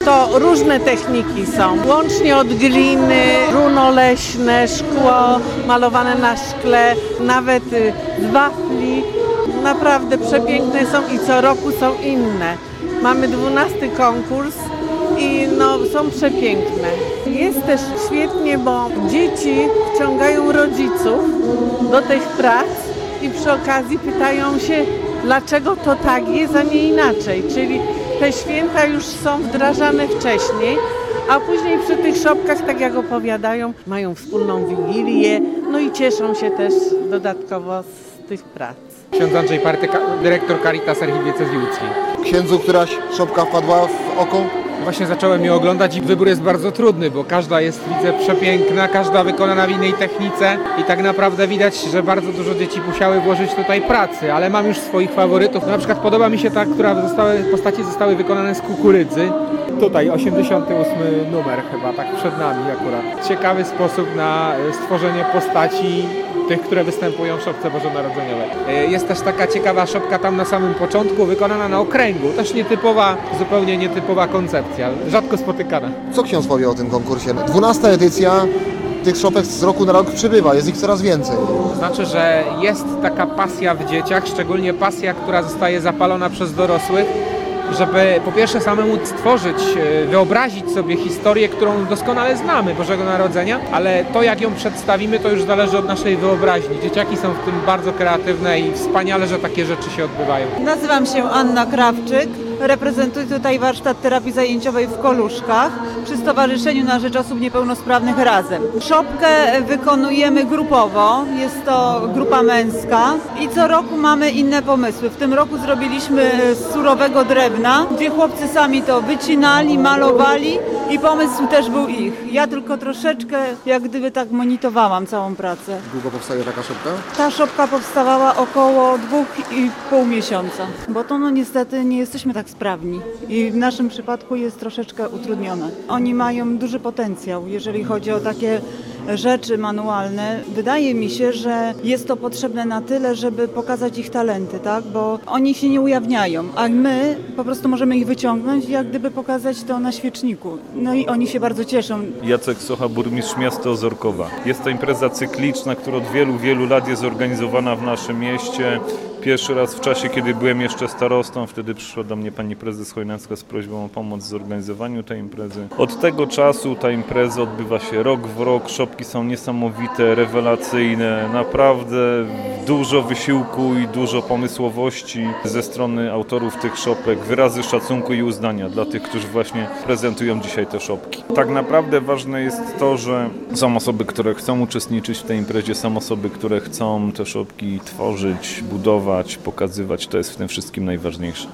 to różne techniki są. Łącznie od gliny, runo leśne, szkło malowane na szkle, nawet z wafli. Naprawdę przepiękne są i co roku są inne. Mamy 12 konkurs i są przepiękne. Jest też świetnie, bo dzieci wciągają rodziców do tych prac i przy okazji pytają się, dlaczego to tak jest, a nie inaczej. Czyli te święta już są wdrażane wcześniej, a później przy tych szopkach, tak jak opowiadają, mają wspólną wigilię, i cieszą się też dodatkowo z tych prac. Ksiądz Andrzej Partyka, dyrektor Caritas Archidiecezji Łódzkiej. Księdzu któraś szopka wpadła w oko? Właśnie zacząłem je oglądać i wybór jest bardzo trudny, bo każda jest, widzę, przepiękna, każda wykonana w innej technice i tak naprawdę widać, że bardzo dużo dzieci musiały włożyć tutaj pracy, ale mam już swoich faworytów. Na przykład podoba mi się ta, postaci zostały wykonane z kukurydzy. Tutaj 88 numer chyba, tak przed nami akurat. Ciekawy sposób na stworzenie postaci tych, które występują w szopce bożonarodzeniowej. Jest też taka ciekawa szopka tam na samym początku, wykonana na okręgu. Też nietypowa, zupełnie nietypowa koncepcja, rzadko spotykana. Co ksiądz powie o tym konkursie? 12. edycja, tych szopek z roku na rok przybywa, jest ich coraz więcej. To znaczy, że jest taka pasja w dzieciach, szczególnie pasja, która zostaje zapalona przez dorosłych, żeby po pierwsze samemu stworzyć, wyobrazić sobie historię, którą doskonale znamy Bożego Narodzenia, ale to jak ją przedstawimy, to już zależy od naszej wyobraźni. Dzieciaki są w tym bardzo kreatywne i wspaniale, że takie rzeczy się odbywają. Nazywam się Anna Krawczyk, reprezentuję tutaj warsztat terapii zajęciowej w Koluszkach przy Stowarzyszeniu na Rzecz Osób Niepełnosprawnych Razem. Szopkę wykonujemy grupowo, jest to grupa męska i co roku mamy inne pomysły. W tym roku zrobiliśmy z surowego drewna, gdzie chłopcy sami to wycinali, malowali i pomysł też był ich. Ja tylko troszeczkę jak gdyby tak monitorowałam całą pracę. Długo powstaje taka szopka? Ta szopka powstawała około 2,5 miesiąca, bo to niestety nie jesteśmy tak sprawni i w naszym przypadku jest troszeczkę utrudnione. Oni mają duży potencjał, jeżeli chodzi o takie rzeczy manualne. Wydaje mi się, że jest to potrzebne na tyle, żeby pokazać ich talenty, tak? Bo oni się nie ujawniają, a my po prostu możemy ich wyciągnąć i jak gdyby pokazać to na świeczniku. I oni się bardzo cieszą. Jacek Socha, burmistrz miasta Ozorkowa. Jest to impreza cykliczna, która od wielu lat jest organizowana w naszym mieście. Pierwszy raz w czasie, kiedy byłem jeszcze starostą, wtedy przyszła do mnie pani prezes Chojnacka z prośbą o pomoc w zorganizowaniu tej imprezy. Od tego czasu ta impreza odbywa się rok w rok, szopki są niesamowite, rewelacyjne, naprawdę dużo wysiłku i dużo pomysłowości ze strony autorów tych szopek, wyrazy szacunku i uznania dla tych, którzy właśnie prezentują dzisiaj te szopki. Tak naprawdę ważne jest to, że są osoby, które chcą uczestniczyć w tej imprezie, są osoby, które chcą te szopki tworzyć, budować, pokazywać. To jest w tym wszystkim najważniejsze.